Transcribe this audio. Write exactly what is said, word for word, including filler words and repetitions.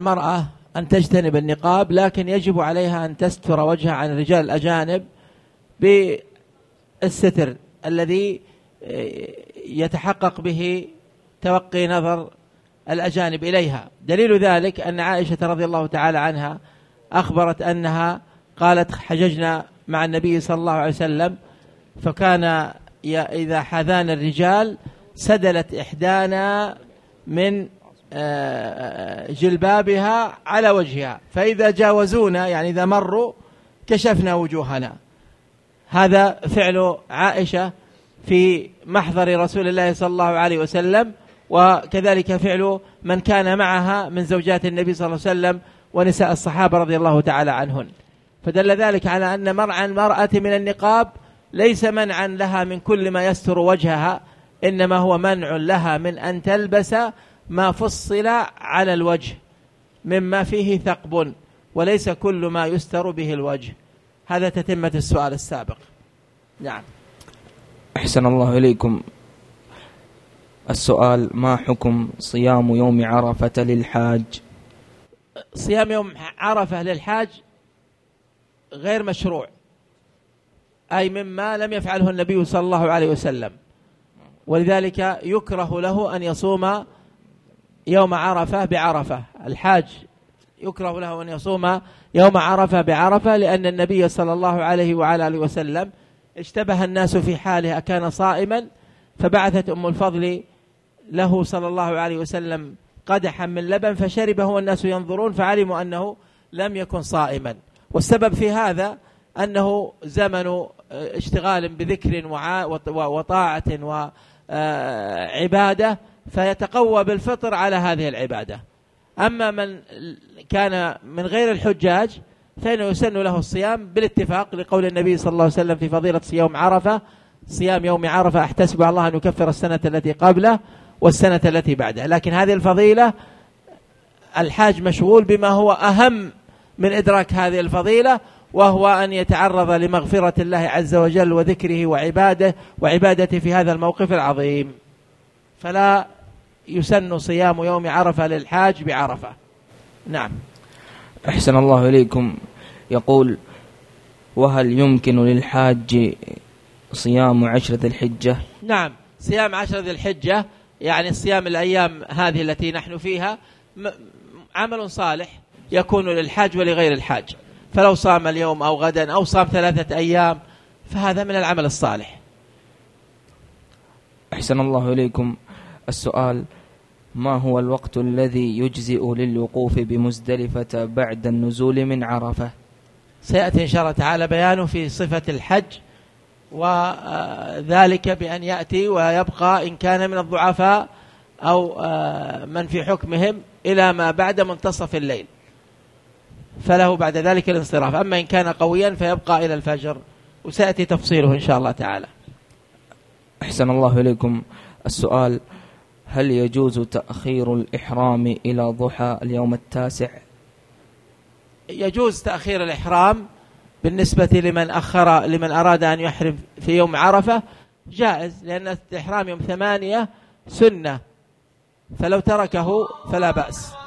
المرأة أن تجتنب النقاب، لكن يجب عليها أن تستر وجهها عن الرجال الأجانب بالستر الذي يتحقق به توقي نظر الأجانب إليها. دليل ذلك أن عائشة رضي الله تعالى عنها أخبرت أنها قالت: حججنا مع النبي صلى الله عليه وسلم فكان إذا حذان الرجال سدلت إحدانا من جلبابها على وجهها، فإذا جاوزونا يعني إذا مروا كشفنا وجوهنا. هذا فعل عائشة في محضر رسول الله صلى الله عليه وسلم، وكذلك فعل من كان معها من زوجات النبي صلى الله عليه وسلم ونساء الصحابة رضي الله تعالى عنهن. فدل ذلك على أن منع المرأة من النقاب ليس منعا لها من كل ما يستر وجهها، إنما هو منع لها من أن تلبس ما فصل على الوجه مما فيه ثقب، وليس كل ما يستر به الوجه. هذا تتمة السؤال السابق. نعم. أحسن الله إليكم. السؤال: ما حكم صيام يوم عرفة للحاج؟ صيام يوم عرفة للحاج غير مشروع، أي مما لم يفعله النبي صلى الله عليه وسلم، ولذلك يكره له أن يصوم يوم عرفة بعرفة. الحاج يكره له أن يصوم يوم عرفة بعرفة، لأن النبي صلى الله عليه وعلى آله وسلم اشتبه الناس في حاله أكان صائما، فبعثت أم الفضل له صلى الله عليه وسلم قدحا من لبن فشربه والناس ينظرون، فعلموا أنه لم يكن صائما. والسبب في هذا أنه زمن اشتغال بذكر وطاعة وعبادة، فيتقوى بالفطر على هذه العبادة. أما من كان من غير الحجاج فإنه يسن له الصيام بالاتفاق، لقول النبي صلى الله عليه وسلم في فضيلة صيام عرفة: صيام يوم عرفة أحتسب على الله أن يكفر السنة التي قبله والسنة التي بعده. لكن هذه الفضيلة الحاج مشغول بما هو أهم من إدراك هذه الفضيلة، وهو أن يتعرض لمغفرة الله عز وجل وذكره وعباده وعبادته في هذا الموقف العظيم، فلا يسن صيام يوم عرفة للحاج بعرفة. نعم. أحسن الله إليكم. يقول: وهل يمكن للحاج صيام عشرة ذي الحجة؟ نعم، صيام عشرة ذي الحجة يعني صيام الأيام هذه التي نحن فيها عمل صالح يكون للحاج ولغير الحاج، فلو صام اليوم أو غدا أو صام ثلاثة أيام فهذا من العمل الصالح. أحسن الله إليكم. السؤال: ما هو الوقت الذي يجزئ للوقوف بمزدلفة بعد النزول من عرفة؟ سيأتي إن شاء الله تعالى بيانه في صفة الحج، وذلك بأن يأتي ويبقى إن كان من الضعفاء أو من في حكمهم إلى ما بعد منتصف الليل، فله بعد ذلك الانصراف. أما إن كان قويا فيبقى إلى الفجر، وسيأتي تفصيله إن شاء الله تعالى. أحسن الله إليكم. السؤال: هل يجوز تأخير الإحرام إلى ضحى اليوم التاسع؟ يجوز تأخير الإحرام بالنسبة لمن أخر لمن أراد أن يحرم في يوم عرفة، جائز، لأن الإحرام يوم ثمانية سنة، فلو تركه فلا بأس.